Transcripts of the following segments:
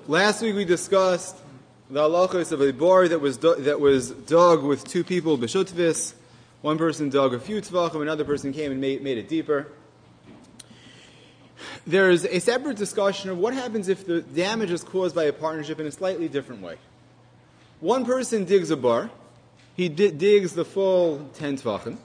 Last week we discussed the halachos of a bar that was dug with two people b'shutvis. One person dug a few tvachim, another person came and made it deeper. There's a separate discussion of what happens if the damage is caused by a partnership in a slightly different way. One person digs a bar. He digs the full 10 tvachim.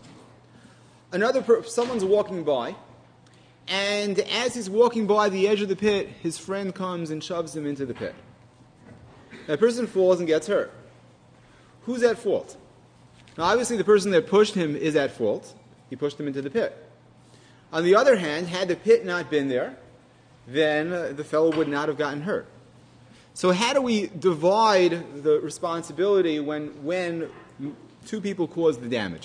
Someone's walking by, and as he's walking by the edge of the pit, his friend comes and shoves him into the pit. That person falls and gets hurt. Who's at fault? Now, obviously, the person that pushed him is at fault. He pushed him into the pit. On the other hand, had the pit not been there, then the fellow would not have gotten hurt. So how do we divide the responsibility when two people cause the damage?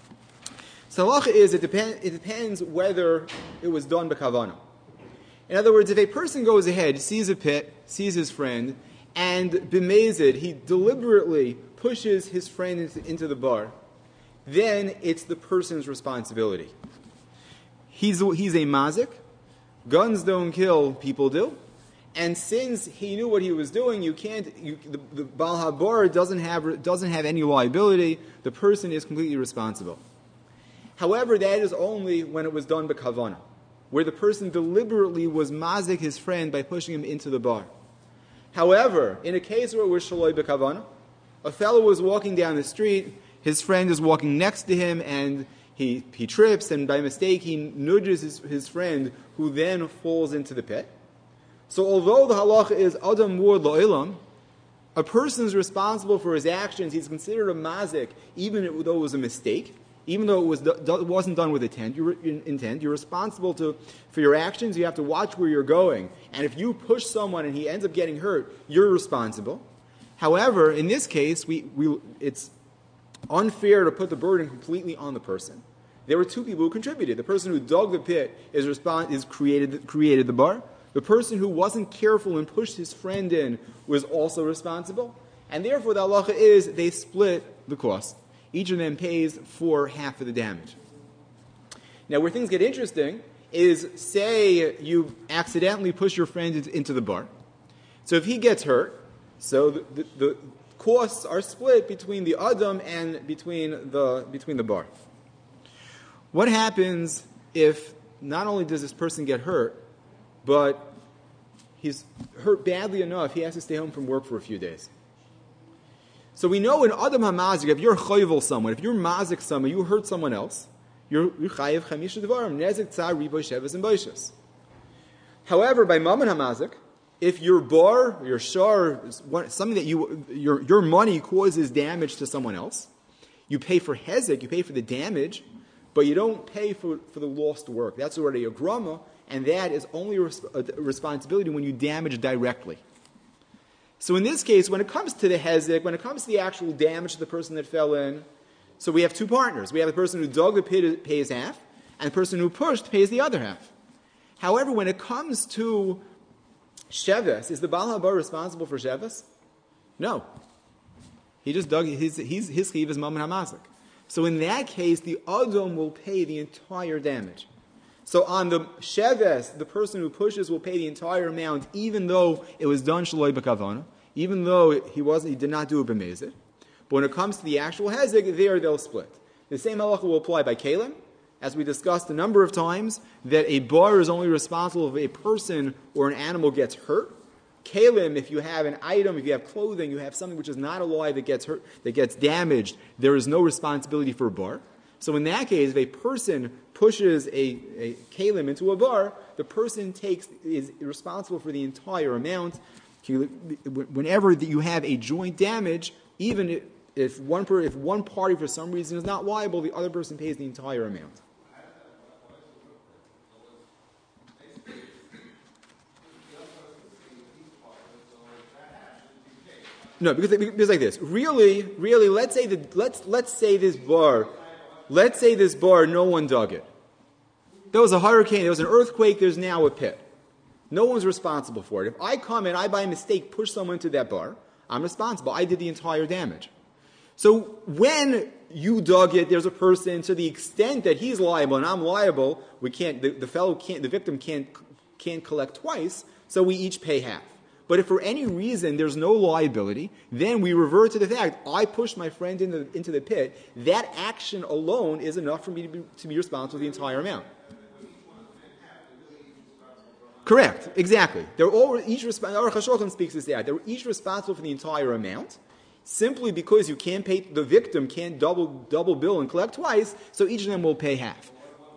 So halacha is, it depends whether it was done b'kavanah. In other words, if a person goes ahead, sees a pit, sees his friend, and b'mezid, he deliberately pushes his friend into the bar, then it's the person's responsibility. He's a mazik. Guns don't kill, people do. And since he knew what he was doing, the Baal HaBar doesn't have any liability. The person is completely responsible. However, that is only when it was done b'kavanah, where the person deliberately was mazik his friend by pushing him into the bar. However, in a case where it was shaloi b'kavanah, a fellow was walking down the street, his friend is walking next to him, and he trips, and by mistake he nudges his friend, who then falls into the pit. So although the halacha is adam muad la'ilam, a person is responsible for his actions. He's considered a mazik, even though it was a mistake, even though it wasn't done with intent. You're responsible for your actions. You have to watch where you're going. And if you push someone and he ends up getting hurt, you're responsible. However, in this case, it's unfair to put the burden completely on the person. There were two people who contributed. The person who dug the pit created the bar. The person who wasn't careful and pushed his friend in was also responsible. And therefore, the halacha is they split the cost. Each of them pays for half of the damage. Now, where things get interesting is, say you accidentally push your friend into the bar. So if he gets hurt, so the costs are split between the adam and between the bar. What happens if not only does this person get hurt, but he's hurt badly enough he has to stay home from work for a few days? So we know in Adam HaMazik, if you're chayvel someone, if you're mazik someone, you hurt someone else, you're chayiv chamisha devarim, nezik tzar riboy shevas and boishes. However, by Mammon HaMazik, if your bar, your shar, something that your money causes damage to someone else, you pay for hezek, you pay for the damage, but you don't pay for the lost work. That's already a grama, and that is only a responsibility when you damage directly. So in this case, when it comes to the hezek, when it comes to the actual damage to the person that fell in, so we have two partners. We have the person who dug the pit pays half, and the person who pushed pays the other half. However, when it comes to sheves, is the Baal HaBar responsible for sheves? No. He just dug, his chiv is Mammon HaMazik. So in that case, the Adam will pay the entire damage. So on the sheves, the person who pushes will pay the entire amount, even though it was done shaloi b'kavanah, even though he did not do it b'mezid. But when it comes to the actual hezek, they'll split. The same halacha will apply by kalim, as we discussed a number of times, that a bar is only responsible if a person or an animal gets hurt. Kalim, if you have an item, if you have clothing, you have something which is not alive that gets hurt, that gets damaged, there is no responsibility for a bar. So in that case, if a person pushes a kalim into a bar, the person is responsible for the entire amount. Whenever you have a joint damage, even if one party for some reason is not liable, the other person pays the entire amount. No, because like this. Really, let's say this bar, no one dug it. There was a hurricane, there was an earthquake, there's now a pit. No one's responsible for it. If I come and I by mistake push someone into that bar, I'm responsible. I did the entire damage. So when you dug it, there's a person, to the extent that he's liable and I'm liable, the victim can't collect twice, so we each pay half. But if for any reason there's no liability, then we revert to the fact, I pushed my friend into the pit. That action alone is enough for me to be responsible for the entire amount. Correct, exactly. They're all each Aruch HaShulchan speaks this out. They're each responsible for the entire amount, simply because you can't pay, the victim can't double bill and collect twice, so each of them will pay half.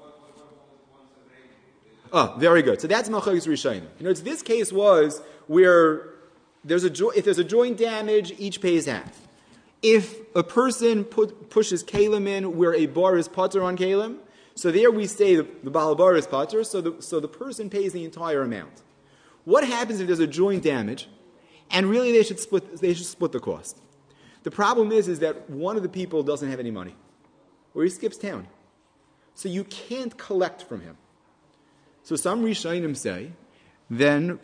Oh, very good. So that's Malchus Rishonim. This case was where if there's a joint damage, each pays half. If a person pushes kalim in where a bar is pater on kalim, so there we say the Baal bar is pater, so the person pays the entire amount. What happens if there's a joint damage, and really they should split the cost? The problem is that one of the people doesn't have any money, or he skips town, so you can't collect from him. So some Rishonim say, then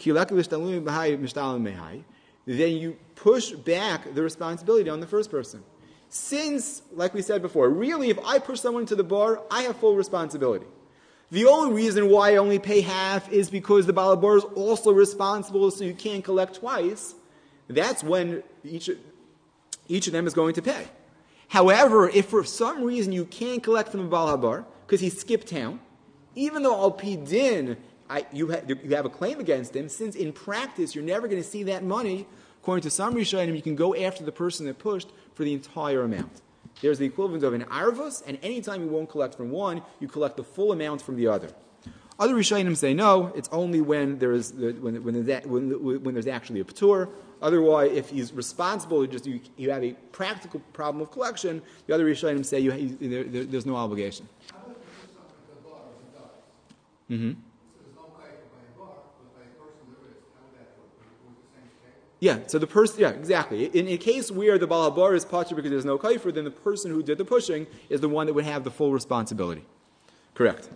you push back the responsibility on the first person. Since, like we said before, really if I push someone to the bar, I have full responsibility. The only reason why I only pay half is because the Baal bar is also responsible, so you can't collect twice. That's when each of them is going to pay. However, if for some reason you can't collect from the Baal bar because he skipped town, even though al pi din you have a claim against him, since in practice you're never going to see that money, according to some Rishonim, you can go after the person that pushed for the entire amount. There's the equivalent of an arvus, and anytime you won't collect from one, you collect the full amount from the other. Other Rishonim say no, it's only when there's actually a patur. Otherwise, if he's responsible, you have a practical problem of collection. The other Rishonim say there's no obligation. Mm-hmm. Yeah, so the person, yeah, exactly. In a case where the Baal HaBar is patur because there's no kaifer, then the person who did the pushing is the one that would have the full responsibility. Correct.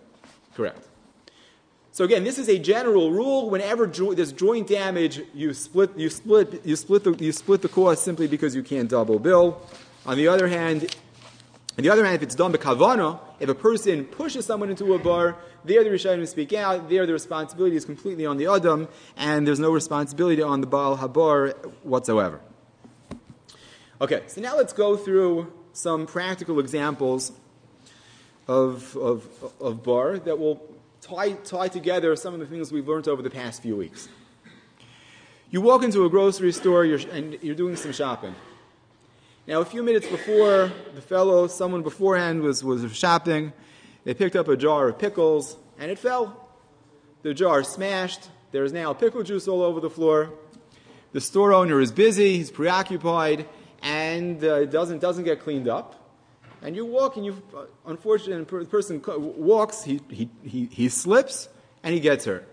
So again, this is a general rule. Whenever there's joint damage, you split the cost simply because you can't double bill. On the other hand, if it's done by kavana, if a person pushes someone into a bar, there the Rishonim speak out. There the responsibility is completely on the Adam, and there's no responsibility on the Baal Habar whatsoever. Okay, so now let's go through some practical examples of bar that will tie together some of the things we've learned over the past few weeks. You walk into a grocery store and you're doing some shopping. Now, a few minutes before, someone beforehand was shopping. They picked up a jar of pickles, and it fell. The jar smashed. There is now pickle juice all over the floor. The store owner is busy. He's preoccupied, and doesn't get cleaned up. And you walk, and unfortunately, the person walks. He slips, and he gets hurt.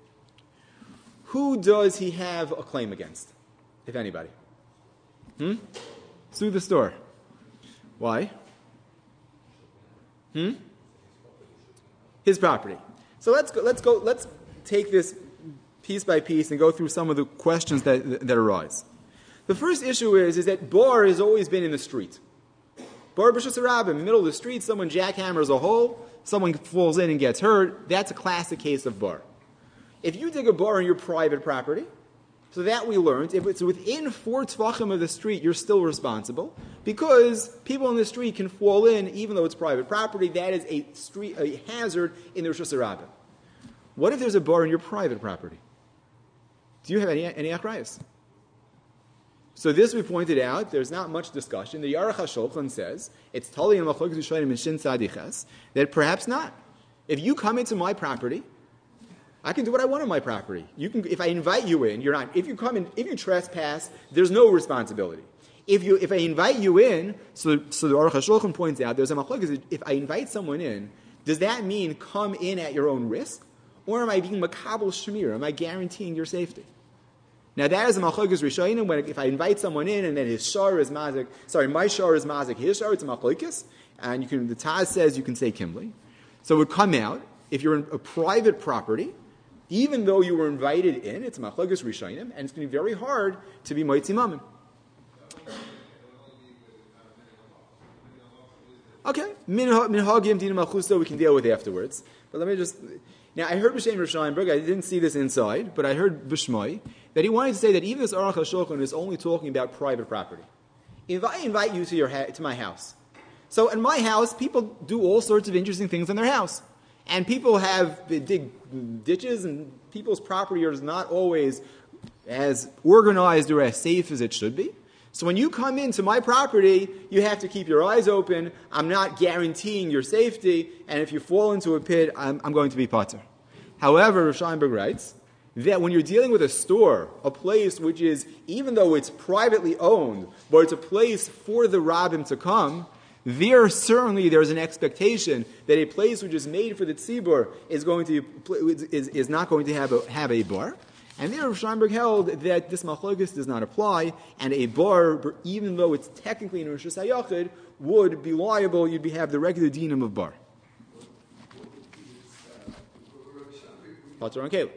Who does he have a claim against, if anybody? Sue the store. Why? His property. So let's take this piece by piece and go through some of the questions that arise. The first issue is that bar has always been in the street. Bar b'shus harabim, in the middle of the street, someone jackhammers a hole, someone falls in and gets hurt. That's a classic case of bar. If you dig a bar on your private property, so that we learned, if it's within 4 tvachim of the street, you're still responsible, because people in the street can fall in, even though it's private property. That is a hazard in the Rishus Harabim. What if there's a bar on your private property? Do you have any achrayus? So this we pointed out, there's not much discussion. The Aruch HaShulchan says, it's tali in Machlokes Rishonim and Shin Tzadiches, that perhaps not. If you come into my property, I can do what I want on my property. If I invite you in, you're not. If you trespass, there's no responsibility. If I invite you in, so the Aruch HaShulchan points out, there's a machlokes. If I invite someone in, does that mean come in at your own risk, or am I being makabel shmir? Am I guaranteeing your safety? Now that is a machlokes rishonim. If I invite someone in and then his shar is mazik, my shar is mazik, his shar, it's a machlokes, and the Taz says you can say kimli. So it would come out if you're in a private property. Even though you were invited in, it's machlokes rishonim, and it's going to be very hard to be moitzi mamim. Okay, minhagim din malchusa we can deal with afterwards. But let me just now. I heard b'shem Rosh Steinberg. I didn't see this inside, but I heard b'shmai that he wanted to say that even this Aruch HaShulchan is only talking about private property. If I invite you to my house, so in my house, people do all sorts of interesting things in their house. And people dig ditches, and people's property is not always as organized or as safe as it should be. So when you come into my property, you have to keep your eyes open. I'm not guaranteeing your safety, and if you fall into a pit, I'm going to be pater. However, Rav Scheinberg writes that when you're dealing with a store, a place which is, even though it's privately owned, but it's a place for the rabbim to come, there's an expectation that a place which is made for the tzibur is not going to have a bar. And there, Scheinberg held that this machlokes does not apply, and a bar, even though it's technically in Rishus HaYachid, would be liable. You'd have the regular dinam of bar. Pater on Caleb.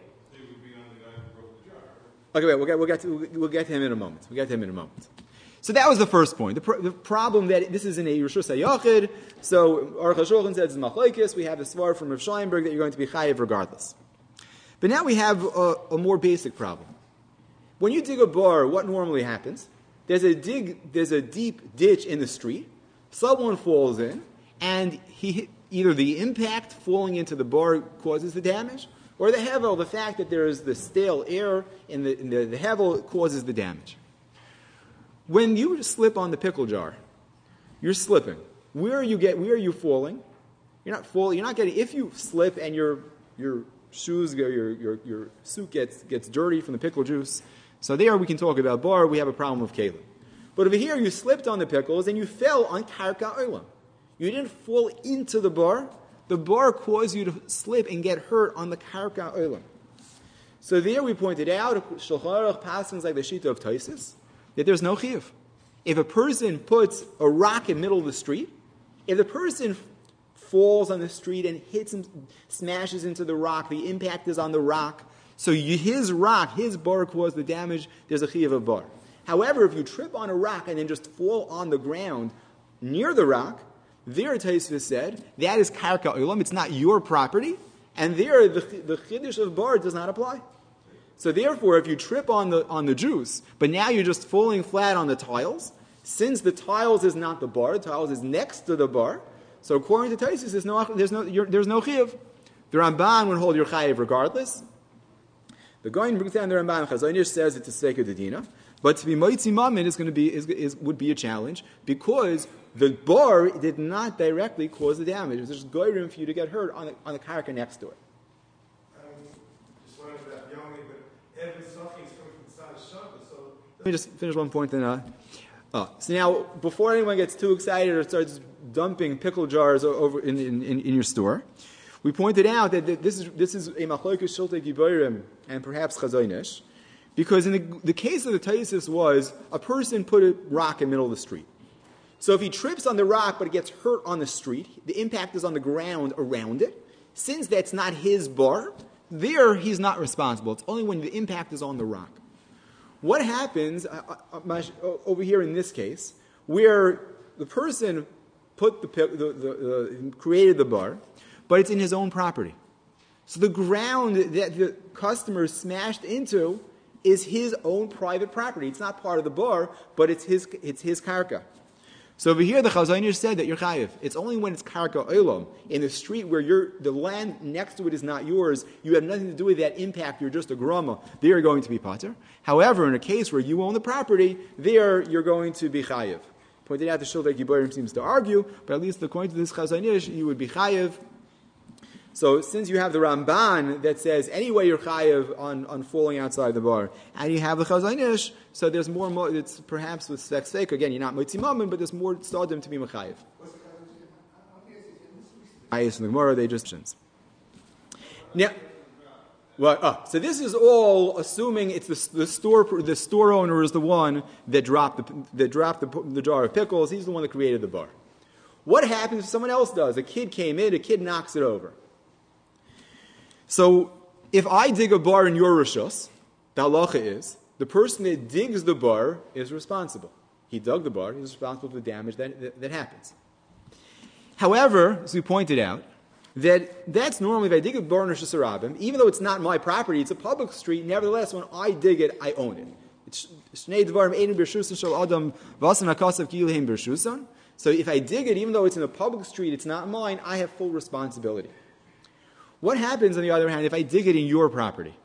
Okay, wait. We'll get to him in a moment. So that was the first point. The problem that this is in a Rishus HaYachid. So Aruch HaShulchan says it's machlokes. We have the svar from Rav Scheinberg that you're going to be chayiv regardless. But now we have a more basic problem. When you dig a bar, what normally happens? There's a deep ditch in the street. Someone falls in, and either the impact falling into the bar causes the damage, or the hevel, the fact that there is the stale air in the hevel causes the damage. When you slip on the pickle jar, you're slipping. Where are you falling? You're not falling. You're not getting. If you slip and your shoes, your suit gets dirty from the pickle juice. So there we can talk about bar. We have a problem with kelim. But over here, you slipped on the pickles and you fell on karka olam. You didn't fall into the bar. The bar caused you to slip and get hurt on the karka olam. So there we pointed out, Shulchan Aruch passes like the shita of Taisus, that there's no chiyuv. If a person puts a rock in the middle of the street, if the person falls on the street and hits and smashes into the rock, the impact is on the rock, so his bar caused the damage, there's a chiyuv of bar. However, if you trip on a rock and then just fall on the ground near the rock, there Taisva said, that is karka olam, it's not your property, and there the chiddush of bar does not apply. So therefore, if you trip on the juice, but now you're just falling flat on the tiles, since the tiles is not the bar, the tiles is next to the bar, so according to Taisus, there's no chiyuv. The Ramban would hold your chayiv regardless. The Goin brings down the Ramban. Chazon Ish says it's a seikud dedina, but to be moitzi mammon would be a challenge because the bar did not directly cause the damage. It was just goyrim for you to get hurt on the karka next to it. Just learned that young, but every suffering is coming from the side of Shabbos. So let me just finish one point then. So now, before anyone gets too excited or starts dumping pickle jars over in your store, we pointed out that this is a machlokes shultei giborim and perhaps chazon ish, because in the case of the Taisus was a person put a rock in the middle of the street. So if he trips on the rock but gets hurt on the street, the impact is on the ground around it. Since that's not his bar, there he's not responsible. It's only when the impact is on the rock. What happens over here in this case, where the person created the bar, but it's in his own property. So the ground that the customer smashed into is his own private property. It's not part of the bar, but it's his karka. So over here, the Chazon Ish said that you're chayiv. It's only when it's karka olam in the street where the land next to it is not yours. You have nothing to do with that impact. You're just a grama. There you're going to be pater. However, in a case where you own the property, there you're going to be chayiv. Pointed out the Shultei Giborim seems to argue, but at least according to this Chazon Ish, you would be chayiv. So since you have the Ramban that says anyway you're chayiv on falling outside the bar, and you have the Chazon Ish, so there's more. It's perhaps with sex again. You're not moitzi mammon, but there's more stardom to be mechayiv. Ayis in the Gemara they just now. Well, so this is all assuming it's the store owner is the one that dropped the jar of pickles. He's the one that created the bar. What happens if someone else does? A kid came in, a kid knocks it over. So if I dig a bar in your rishus, the halacha is the person that digs the bar is responsible. He dug the bar; he's responsible for the damage that happens. However, as we pointed out, that's normally if I dig a bar in Rishus Harabim, even though it's not my property, it's a public street. Nevertheless, when I dig it, I own it. It's Shnei Dvarim Ein B'Shusan Shel Adam V'Asan HaKasav Ki Lehem B'Shusan. So if I dig it, even though it's in a public street, it's not mine, I have full responsibility. What happens, on the other hand, if I dig it in your property?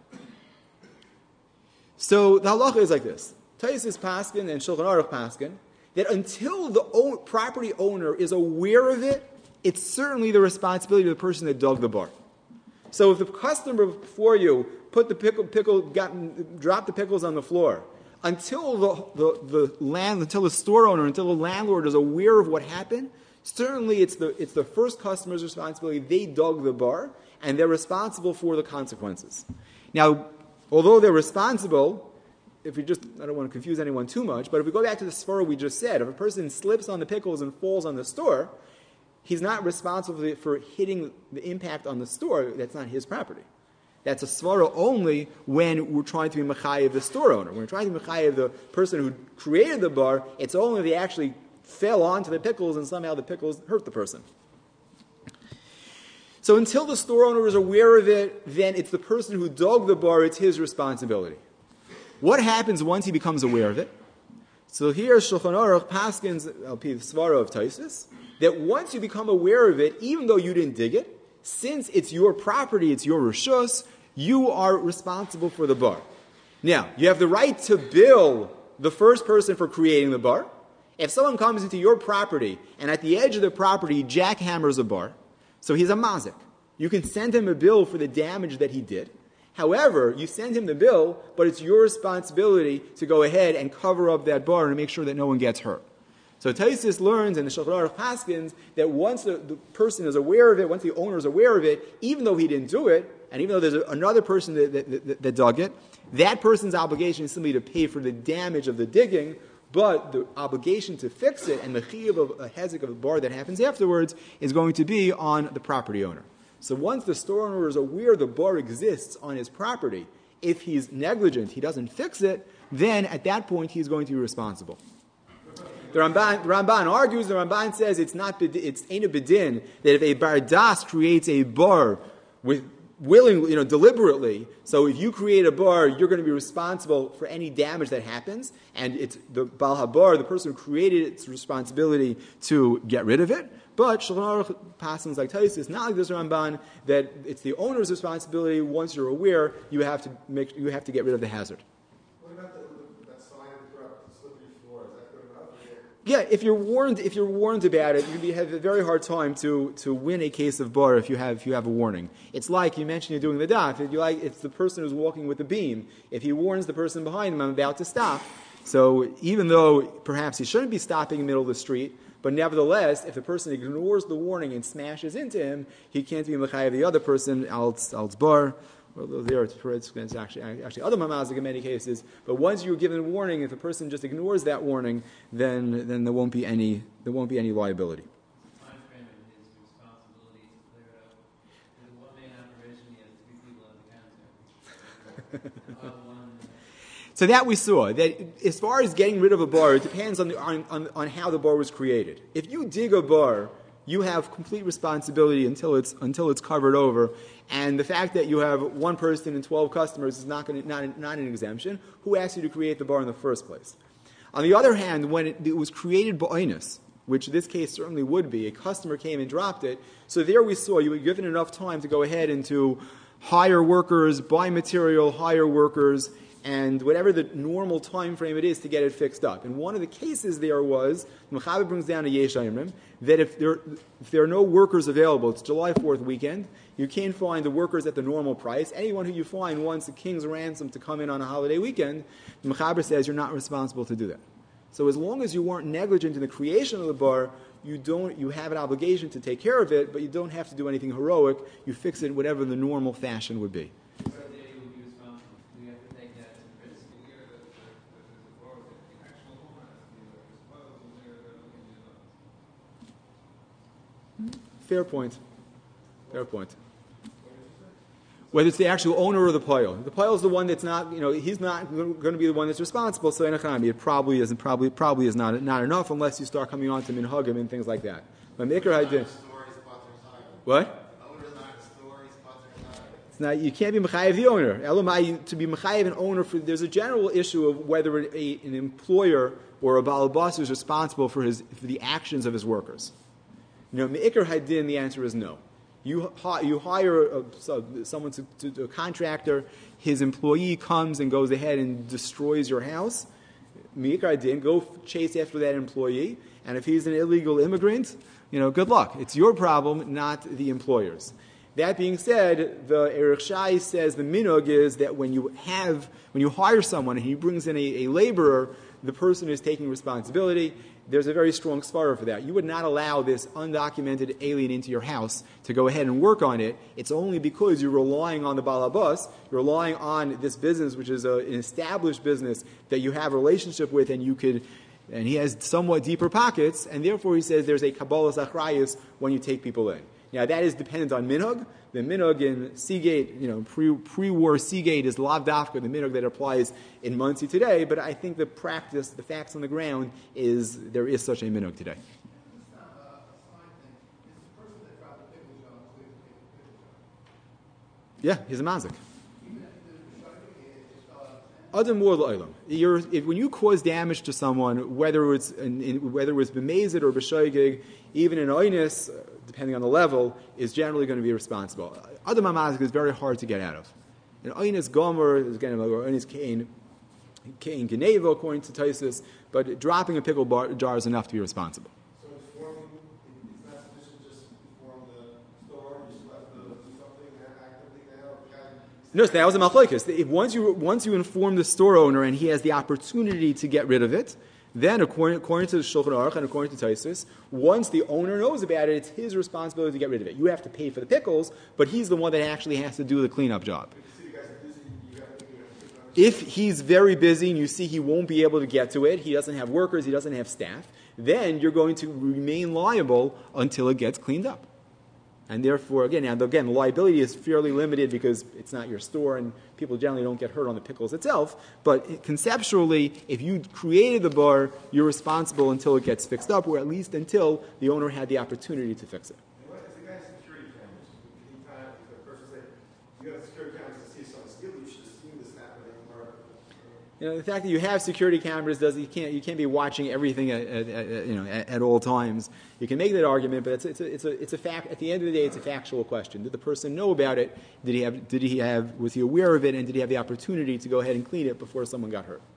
So the halacha is like this. Taisus Paskin and Shulchan Aruch Paskin, that until the property owner is aware of it, it's certainly the responsibility of the person that dug the bar. So if the customer before you put the dropped the pickles on the floor, until the store owner, until the landlord is aware of what happened, certainly it's the first customer's responsibility. They dug the bar, and they're responsible for the consequences. Now, although they're responsible, I don't want to confuse anyone too much, but if we go back to the svara we just said, if a person slips on the pickles and falls on the store, he's not responsible for hitting the impact on the store. That's not his property. That's a svara only when we're trying to be mechayev the store owner. When we're trying to be mechayev the person who created the bar, it's only if they actually fell onto the pickles and somehow the pickles hurt the person. So until the store owner is aware of it, then it's the person who dug the bar, it's his responsibility. What happens once he becomes aware of it? So here Shulchan Aruch paskins the svara of Taisus, that once you become aware of it, even though you didn't dig it, since it's your property, it's your reshus, you are responsible for the bar. Now, you have the right to bill the first person for creating the bar. If someone comes into your property and at the edge of the property jackhammers a bar, so he's a mazik, you can send him a bill for the damage that he did. However, you send him the bill, but it's your responsibility to go ahead and cover up that bar and make sure that no one gets hurt. So Taisus learns, and the Shulchan Aruch paskins, that once the person is aware of it, once the owner is aware of it, even though he didn't do it, and even though there's another person that dug it, that person's obligation is simply to pay for the damage of the digging, but the obligation to fix it and the chiyuv of a hezek of the bar that happens afterwards is going to be on the property owner. So once the store owner is aware the bar exists on his property, if he's negligent, he doesn't fix it, then at that point he's going to be responsible. The Ramban argues, the Ramban says it's ain't a bedin that if a bardas creates a bar willingly, deliberately, so if you create a bar, you're going to be responsible for any damage that happens, and it's the Baal HaBar, the person who created it's responsibility to get rid of it. But Shulchan Aruch passes like Taisus, not like this Ramban, that it's the owner's responsibility. Once you're aware, you have to get rid of the hazard. What about that sign throughout the slippery floor? Is that good enough? Yeah, if you're warned about it, you have a very hard time to win a case of bar if you have a warning. It's like you mentioned you're doing the daf. It's the person who's walking with the beam. If he warns the person behind him, I'm about to stop. So even though perhaps he shouldn't be stopping in the middle of the street, but nevertheless, if the person ignores the warning and smashes into him, he can't be mechayev the other person, als bar. Well, there it's actually other mamazik in many cases. But once you're given a warning, if the person just ignores that warning, then there won't be any liability. So that we saw, that as far as getting rid of a bar, it depends on how the bar was created. If you dig a bar, you have complete responsibility until it's covered over, and the fact that you have one person and 12 customers is not an exemption. Who asked you to create the bar in the first place? On the other hand, when it was created ba'inus, which in this case certainly would be, a customer came and dropped it, so there we saw you were given enough time to go ahead and to hire workers, buy material, hire workers, and whatever the normal time frame it is to get it fixed up. And one of the cases there was, Mechaber brings down a Yesh Ayimrim, that if there are no workers available, it's July 4th weekend, you can't find the workers at the normal price. Anyone who you find wants a king's ransom to come in on a holiday weekend, the Mechaber says you're not responsible to do that. So as long as you weren't negligent in the creation of the bar, you have an obligation to take care of it, but you don't have to do anything heroic. You fix it whatever the normal fashion would be. Fair point. Whether it's the actual owner or the poil. The poil is the one that's not, he's not going to be the one that's responsible, so it probably is not enough unless you start coming on to minhagim and things like that. But Mikra had what? It's not, you can't be mechayev the owner. Elamai, to be mechayev an owner, there's a general issue of whether an employer or a baal bas is responsible for the actions of his workers. Me'ikar hadin, the answer is no. You hire someone to a contractor, his employee comes and goes ahead and destroys your house. Me'ikar hadin, go chase after that employee, and if he's an illegal immigrant, good luck. It's your problem, not the employer's. That being said, the Erech Shai says the minhag is that when you hire someone and he brings in a laborer, the person is taking responsibility. There's a very strong svara for that. You would not allow this undocumented alien into your house to go ahead and work on it. It's only because you're relying on the balabas, you're relying on this business, which is an established business that you have a relationship with, and he has somewhat deeper pockets, and therefore he says there's a kabbalas achrayus when you take people in. Now, that is dependent on minhag. The minhag in Seagate, pre-war Seagate is lav dafka, the minhag that applies in Muncie today, but I think the practice, the facts on the ground, is there is such a minhag today. It's not a sign thing. It's the person that dropped the pickle jar, clear the pickle jar. Yeah, he's a mazik. Even if it just fell out of his hand. Adam when you cause damage to someone, whether it's b'mezid or b'shoigig, even in oinus, depending on the level, is generally going to be responsible. Adam mazik is very hard to get out of. In oinus gomer is again or oinus kain genevo according to Taisus, but dropping a pickle jar is enough to be responsible. So it's not sufficient just inform the store, you still have to do something actively now? No, that was a machlokes. Once you inform the store owner and he has the opportunity to get rid of it, then according to the Shulchan Aruch and according to Taisus, once the owner knows about it, it's his responsibility to get rid of it. You have to pay for the pickles, but he's the one that actually has to do the cleanup job. If he's very busy and you see he won't be able to get to it, he doesn't have workers, he doesn't have staff, then you're going to remain liable until it gets cleaned up. And therefore, again, the liability is fairly limited because it's not your store and people generally don't get hurt on the pickles itself. But conceptually, if you created the bar, you're responsible until it gets fixed up, or at least until the owner had the opportunity to fix it. What is the guy's security cameras? Anytime the person says, you have security cameras to see someone steal, you should have seen this happening. The fact that you have security cameras you can't be watching everything at all times. You can make that argument, but it's a fact. At the end of the day, it's a factual question. Did the person know about it? Was he aware of it? And did he have the opportunity to go ahead and clean it before someone got hurt?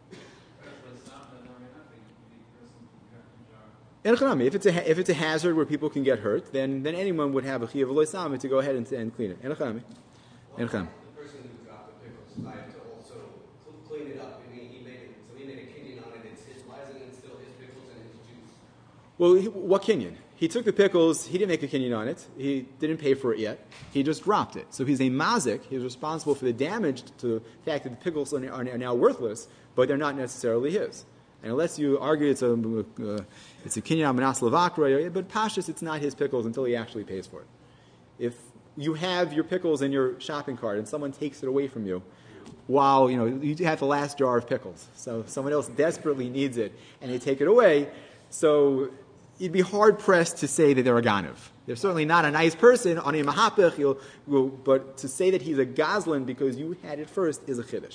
If it's a hazard where people can get hurt, then anyone would have a chiyuv loisam to go ahead and clean it. The person who dropped the pickles, I have to also clean it up. He made a kinyan on it. Why isn't it still his pickles and his juice? Well, what kinyan? He took the pickles. He didn't make a kinyan on it. He didn't pay for it yet. He just dropped it. So he's a mazik. He's responsible for the damage to the fact that the pickles are now worthless, but they're not necessarily his. And unless you argue it's a kinyan manas levakra, but pashtus, it's not his pickles until he actually pays for it. If you have your pickles in your shopping cart and someone takes it away from you, while you have the last jar of pickles, so someone else desperately needs it and they take it away, so you'd be hard pressed to say that they're a ganav. They're certainly not a nice person on a mahapech, but to say that he's a gazlan because you had it first is a chiddush.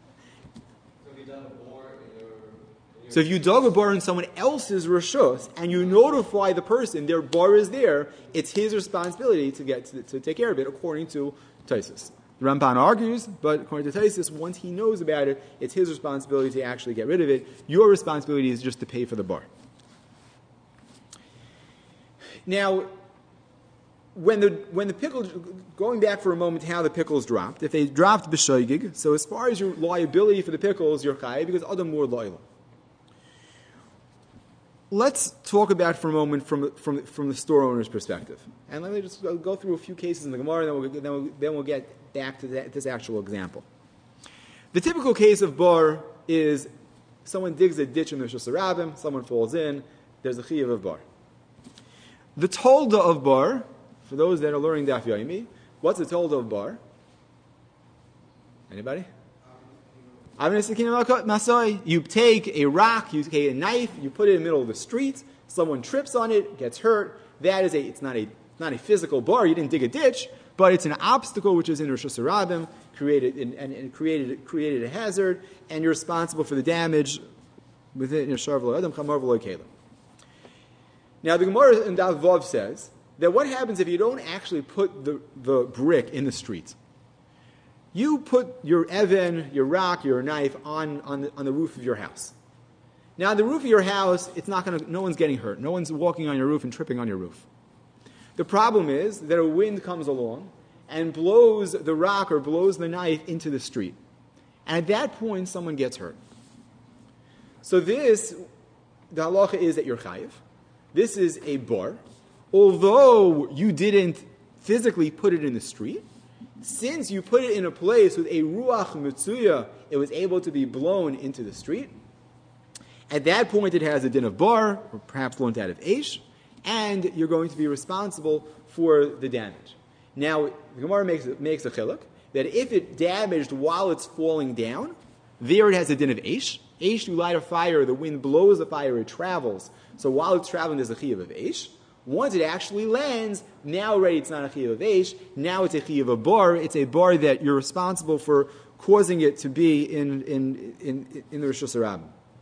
So if you dug a bar in someone else's rishus and you notify the person their bar is there, it's his responsibility to take care of it, according to Taisus. The Ramban argues, but according to Taisus, once he knows about it, it's his responsibility to actually get rid of it. Your responsibility is just to pay for the bar. Now, when the pickles, going back for a moment to how the pickles dropped, if they dropped b'shoigig, so as far as your liability for the pickles, you're chayav because adam mur lo'ila. Let's talk about for a moment from the store owner's perspective, and let me just go through a few cases in the Gemara, and then we'll get back to this actual example. The typical case of bar is someone digs a ditch in the Rishus Harabim, someone falls in, there's a chiyuv of bar. The tolda of bar, for those that are learning Daf Yomi, what's the tolda of bar? Anybody? You take a rock, you take a knife, you put it in the middle of the street, someone trips on it, gets hurt. It's not a physical bar, you didn't dig a ditch, but it's an obstacle which is in Rosh Hashanah, created a hazard, and you're responsible for the damage within your Sharv Lo Adam, Chamar V'lo Kelim. Now the Gemara in Daf Vav says that what happens if you don't actually put the brick in the street? You put your even, your rock, your knife on the roof of your house. Now, the roof of your house, no one's getting hurt. No one's walking on your roof and tripping on your roof. The problem is that a wind comes along and blows the rock or blows the knife into the street. And at that point, someone gets hurt. So the halacha is that you're chayiv. This is a bar. Although you didn't physically put it in the street, since you put it in a place with a ruach mitzuya, it was able to be blown into the street. At that point, it has a din of bar, or perhaps blown out of eish, and you're going to be responsible for the damage. Now, the Gemara makes a chiluk that if it damaged while it's falling down, there it has a din of eish. Eish, you light a fire, the wind blows the fire, it travels. So while it's traveling, there's a chiyuv of eish. Once it actually lands, now already it's not a chiyuv of eish, now it's a chiyuv of bar. It's a bar that you're responsible for causing it to be in the Rosh Hashanah.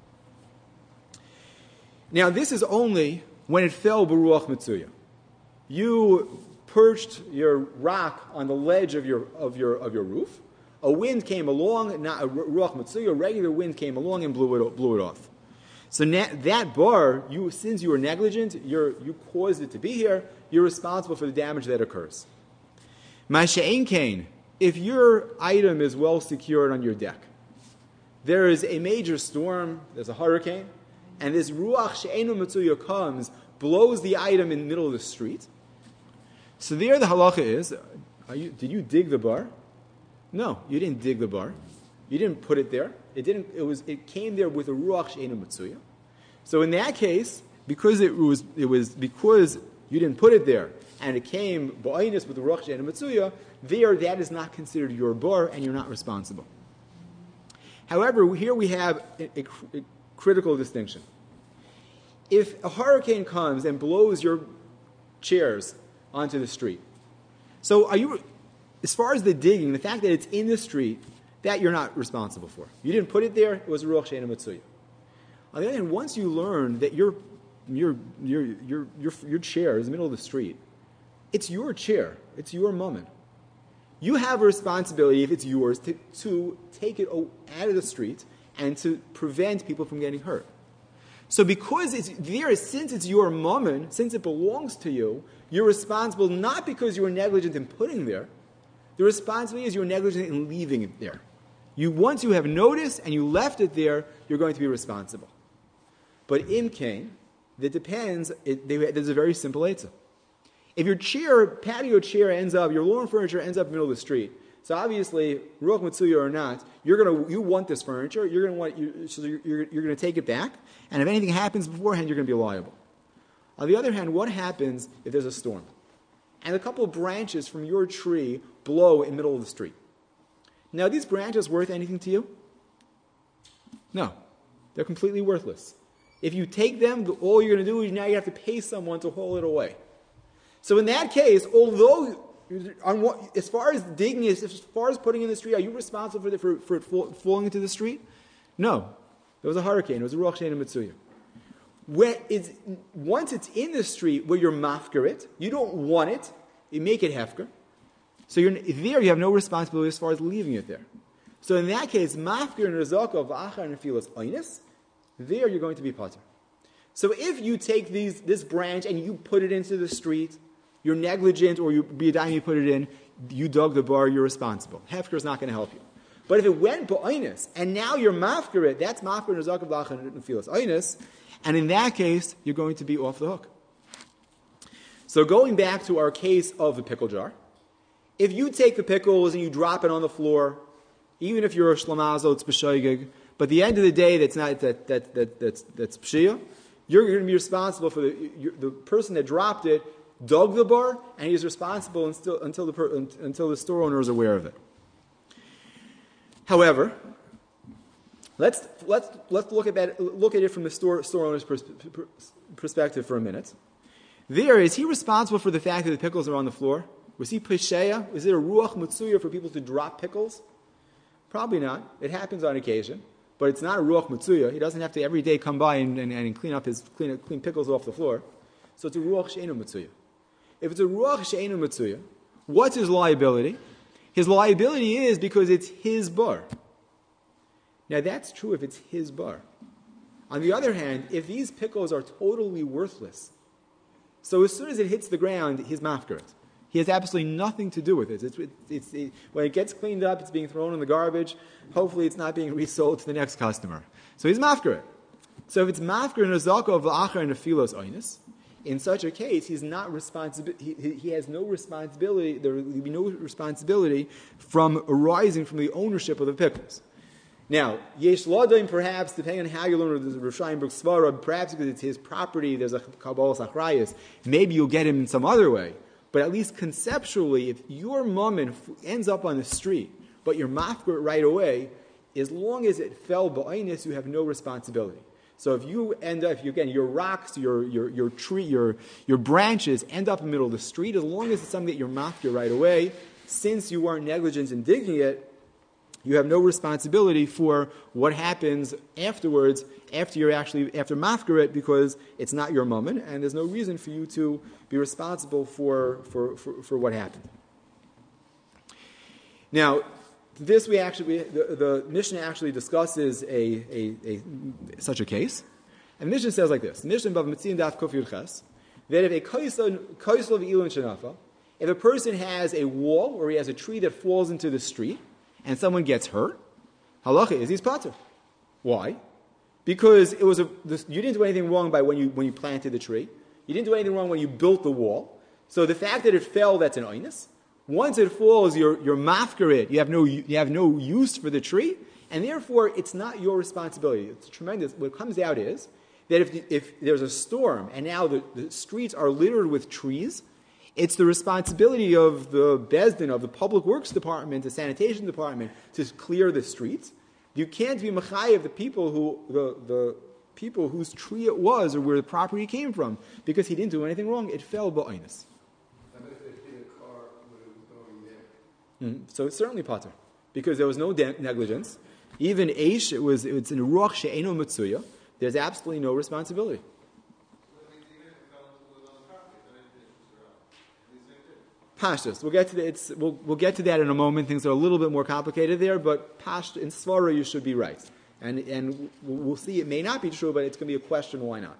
Now, this is only when it fell b'ruach mitzuya. You perched your rock on the ledge of your roof. A wind came along, not a ruach mitzuya, a regular wind came along and blew it off. So that bar, since you were negligent, you caused it to be here. You're responsible for the damage that occurs. Ma'ashe'en kain, if your item is well secured on your deck, there is a major storm, there's a hurricane, and this ruach she'enu mitzuya comes, blows the item in the middle of the street. So there the halacha is, did you dig the bar? No, you didn't dig the bar. You didn't put it there. It came there with a ruach she'enu mitzuya. So in that case, because because you didn't put it there, and it came ba'inus with the ruach she'enu mitzuya, that is not considered your bar, and you're not responsible. However, here we have a critical distinction. If a hurricane comes and blows your chairs onto the street, so as far as the digging, the fact that it's in the street, that you're not responsible for. You didn't put it there, it was ruach she'enu mitzuya. On the other hand, once you learn that your chair is in the middle of the street, it's your chair, it's your moment. You have a responsibility, if it's yours, to take it out of the street and to prevent people from getting hurt. So because it's there, since it's your moment, since it belongs to you, you're responsible not because you were negligent in putting there. The responsibility is you're negligent in leaving it there. Once you have noticed and you left it there, you're going to be responsible. But in Cain, that depends, there's a very simple answer. If your patio chair your lawn furniture ends up in the middle of the street, so obviously, ruach mitzuya or not, you want this furniture. You're going to take it back, and if anything happens beforehand, you're going to be liable. On the other hand, what happens if there's a storm, and a couple of branches from your tree blow in the middle of the street? Now, are these branches worth anything to you? No, they're completely worthless. If you take them, all you're going to do is now you have to pay someone to haul it away. So in that case, although as far as digging as far as putting in the street, are you responsible for it falling into the street? No. There was a hurricane. It was a ruach she'enu mitzuya. Once it's in the street where you're mafker it, you don't want it, you make it hefker. So there you have no responsibility as far as leaving it there. So in that case, mafker and rezaka v'achar and nefilas oinus, there you're going to be pater. So if you take this branch and you put it into the street, you're negligent, or you put it in, you dug the bar, you're responsible. Hefker is not going to help you. But if it went ba'inus, and now you're mafker it, that's mafker and rezaka v'achar and nefilas oinus, and in that case, you're going to be off the hook. So going back to our case of the pickle jar, if you take the pickles and you drop it on the floor, even if you're a shlamazo, it's b'shoigig, but at the end of the day, that's pshia, you're going to be responsible for the person that dropped it, dug the bar, and he's responsible until the store owner is aware of it. However, let's look at it from the store owner's perspective for a minute. Is he responsible for the fact that the pickles are on the floor? Was he Pesheya? Is it a Ruach Mitzuya for people to drop pickles? Probably not. It happens on occasion. But it's not a Ruach Mitzuya. He doesn't have to every day come by and clean pickles off the floor. So it's a Ruach She'enu Mitzuya. If it's a Ruach She'enu Mitzuya, what's his liability? His liability is because it's his bar. Now that's true if it's his bar. On the other hand, if these pickles are totally worthless, so as soon as it hits the ground, he's mafkar it. He has absolutely nothing to do with it. When it gets cleaned up, it's being thrown in the garbage. Hopefully it's not being resold to the next customer. So he's mafkar it. So if it's mafkar nezaka of l'achar and nefilos oinus, in such a case, he's not responsible. He has no responsibility. There will be no responsibility from arising from the ownership of the pickles. Now, yesh ladoim, perhaps depending on how you learn the Rosh Hashanah Svara, perhaps because it's his property, there's a kabbalas achrayus. Maybe you'll get him in some other way. But at least conceptually, if your mammon ends up on the street, but you're mafkar right away, as long as it fell ba'inus, you have no responsibility. So if you end up, your rocks, your tree, your branches end up in the middle of the street, as long as it's something that you're mafkar right away, since you weren't negligent in digging it, you have no responsibility for what happens afterwards, after mafkar it, because it's not your mammon, and there's no reason for you to be responsible for what happened. Now, this the Mishnah actually discusses such a case, and the Mishnah says like this: Mishnah Bav Mitzin Daf Kuf Yud Ches, that if a kaisel v'ilun shenafa, if a person has a wall or he has a tree that falls into the street, and someone gets hurt, halacha is he's pater. Why? Because you didn't do anything wrong by when you planted the tree. You didn't do anything wrong when you built the wall. So the fact that it fell, that's an oinus. Once it falls, you're mafkar it. You have no use for the tree, and therefore it's not your responsibility. It's tremendous. What comes out is that if there's a storm and now the streets are littered with trees, it's the responsibility of the Bezdin, of the Public Works Department, the Sanitation Department, to clear the streets. You can't be machai of the people whose tree it was or where the property came from, because he didn't do anything wrong. It fell ba'inus. So it's certainly pater, because there was no negligence. Even Aish, it's in Ruach She'eno Mitzuya. There's absolutely no responsibility. Pashtus. We'll get to that in a moment. Things are a little bit more complicated there, but in Svara you should be right. And we'll see it may not be true, but it's going to be a question why not.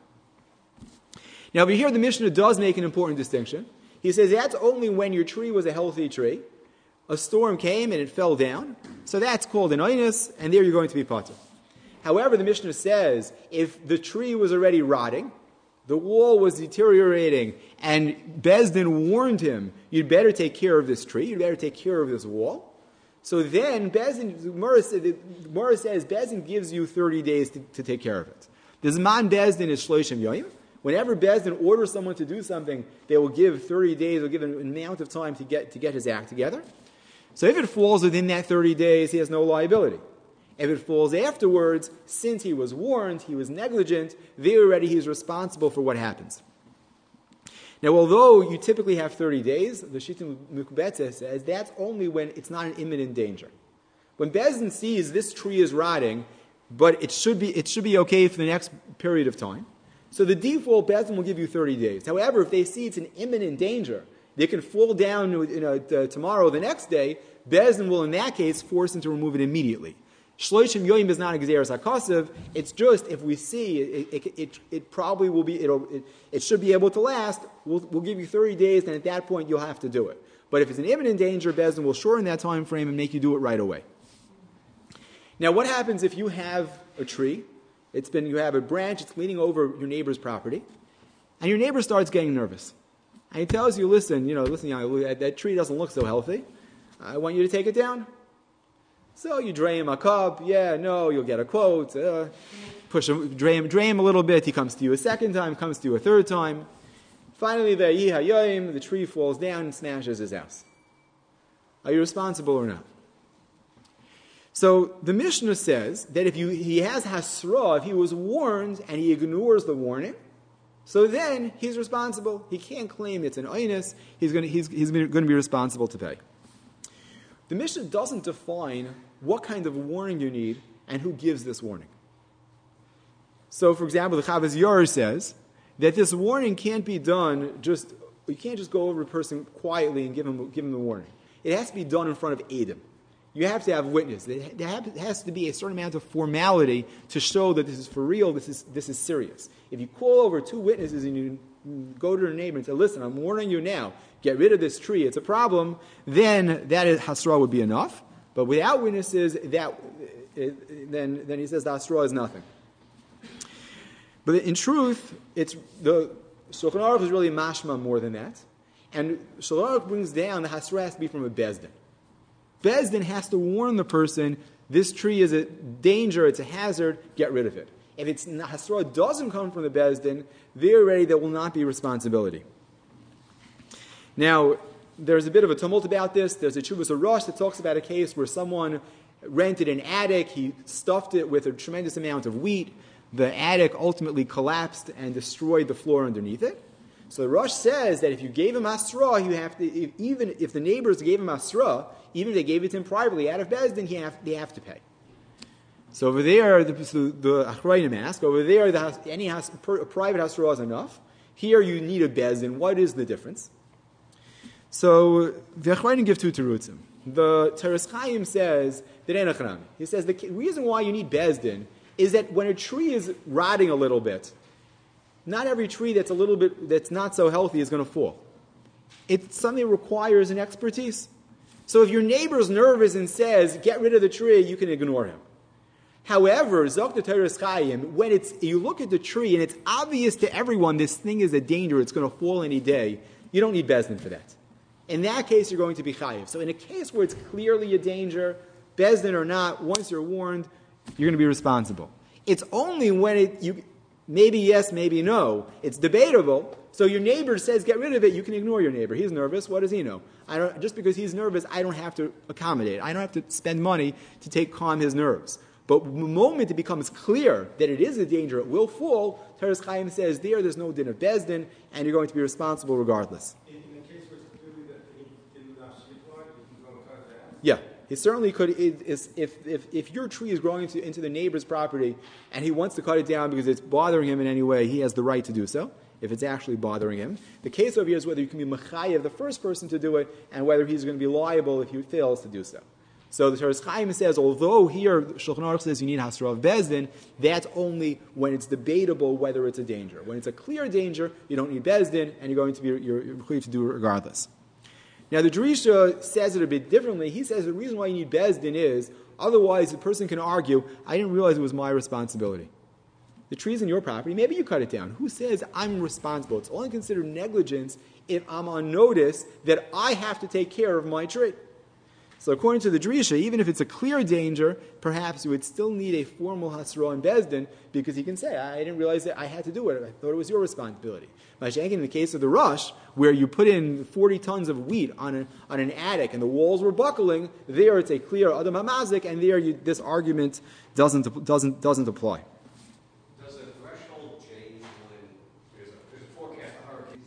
Now over here the Mishnah does make an important distinction. He says that's only when your tree was a healthy tree. A storm came and it fell down. So that's called an oinus, and there you're going to be pater. However, the Mishnah says if the tree was already rotting, the wall was deteriorating, and Bezdin warned him, you'd better take care of this tree, you'd better take care of this wall. So then Gemara says Bezdin gives you 30 days to take care of it. The Zman Bezdin is Shloshim Yoyim. Whenever Bezdin orders someone to do something, they will give 30 days, or give an amount of time to get his act together. So if it falls within that 30 days, he has no liability. If it falls afterwards, since he was warned, he was negligent, there already he is responsible for what happens. Now, although you typically have 30 days, the Shittim Mukbetze says that's only when it's not an imminent danger. When Bezdin sees this tree is rotting, but it should be okay for the next period of time, so the default Bezdin will give you 30 days. However, if they see it's an imminent danger, they can fall down tomorrow, the next day, Bezdin will in that case force him to remove it immediately. Shloshim Yoyim is not a Gzeras HaKasav. It's just if we see it probably will be it should be able to last. We'll give you 30 days, and at that point you'll have to do it. But if it's an imminent danger, Bezdin will shorten that time frame and make you do it right away. Now, what happens if you have a tree? You have a branch. It's leaning over your neighbor's property, and your neighbor starts getting nervous, and he tells you, "Listen, that tree doesn't look so healthy. I want you to take it down." So you dray him a cup, you'll get a quote, dray him a little bit, he comes to you a second time, comes to you a third time. Finally, the tree falls down and smashes his house. Are you responsible or not? So the Mishnah says that if he has hasra, if he was warned and he ignores the warning, So then he's responsible. He can't claim it's an oinus. He's going to be responsible to pay. The Mishnah doesn't define what kind of warning you need and who gives this warning. So, for example, the Chavaz Yair says that this warning can't be done you can't just go over a person quietly and give him the warning. It has to be done in front of Edom. You have to have witness. There has to be a certain amount of formality to show that this is for real, this is serious. If you call over two witnesses and you go to your neighbor and say, listen, I'm warning you now, get rid of this tree, it's a problem, then that hasra would be enough. But without witnesses, then he says the hasra is nothing. But in truth, the Shulchan Aruch is really mashma more than that. And Shulchan Aruch brings down the hasra has to be from a bezdin. Bezdin has to warn the person, this tree is a danger, it's a hazard, get rid of it. If it's hasra doesn't come from the bezdin, there will not be responsibility. Now, there's a bit of a tumult about this. There's a Chuvas Arosh that talks about a case where someone rented an attic, he stuffed it with a tremendous amount of wheat, the attic ultimately collapsed and destroyed the floor underneath it. So the Rosh says that if you gave him asra, you have to, even if the neighbors gave him asra, even if they gave it to him privately out of bezdin, they have to pay. So over there, the Achrayim ask, over there, any private hasra is enough. Here you need a bezdin. What is the difference? So the Achrayim give two terutzim. The Teres Chaim says that enachrami. He says the reason why you need bezdin is that when a tree is rotting a little bit, not every tree that's not so healthy is going to fall. It's something that requires an expertise. So if your neighbor's nervous and says, get rid of the tree, you can ignore him. However, Zok the Teres Chaim, when you look at the tree and it's obvious to everyone this thing is a danger, it's going to fall any day, you don't need bezdin for that. In that case, you're going to be chayiv. So in a case where it's clearly a danger, bezdin or not, once you're warned, you're going to be responsible. It's only when maybe yes, maybe no, it's debatable. So your neighbor says, get rid of it, you can ignore your neighbor. He's nervous, what does he know? Just because he's nervous, I don't have to accommodate. I don't have to spend money to calm his nerves. But the moment it becomes clear that it is a danger, it will fall, Teres Chaim says, there's no din of bezdin, and you're going to be responsible regardless. In the case where it's clearly that he did not shipward, you can go and cut it down? Yeah. He certainly could. If your tree is growing into the neighbor's property and he wants to cut it down because it's bothering him in any way, he has the right to do so, if it's actually bothering him. The case over here is whether you can be mechayev, the first person to do it, and whether he's going to be liable if he fails to do so. So the Teres Chaim says, although here Shulchan Aruch says you need hasra of bezdin, that's only when it's debatable whether it's a danger. When it's a clear danger, you don't need bezdin, and you're required to do it regardless. Now the Drisha says it a bit differently. He says the reason why you need bezdin is, otherwise the person can argue, I didn't realize it was my responsibility. The tree's in your property, maybe you cut it down. Who says I'm responsible? It's only considered negligence if I'm on notice that I have to take care of my tree. So according to the Drisha, even if it's a clear danger, perhaps you would still need a formal hasra and bezdin, because he can say, I didn't realize that I had to do it. I thought it was your responsibility. Mashenkin, in the case of the Rush, where you put in 40 tons of wheat on an attic and the walls were buckling, there it's a clear adam hamazik, and there this argument doesn't apply. Does the threshold change when there's a forecast of hurricanes?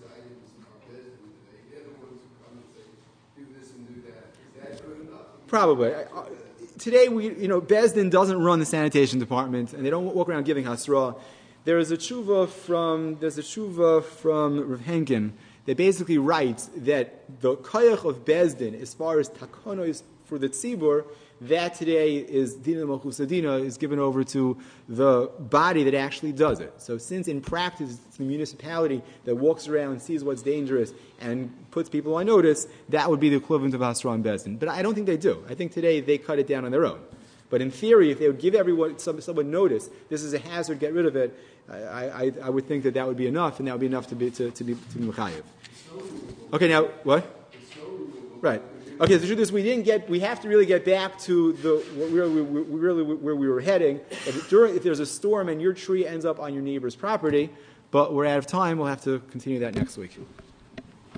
They're the ones who come and say, do this and do that. Is that good enough? Probably. Today, Bezdin doesn't run the sanitation department, and they don't walk around giving hasra. There's a tshuva from Rav Henkin that basically writes that the koyach of Bezdin, as far as takonos for the tzibur, that today is Dina Malchus Adina, is given over to the body that actually does it. So since in practice it's the municipality that walks around and sees what's dangerous and puts people on notice, that would be the equivalent of Hasra and Bezdin. But I don't think they do. I think today they cut it down on their own. But in theory, if they would give someone notice, this is a hazard, get rid of it, I would think that would be enough, and that would be enough to be mechayev. Okay, now what? Right. Okay, the truth is we have to really get back to where we were heading. If there's a storm and your tree ends up on your neighbor's property, but we're out of time, we'll have to continue that next week.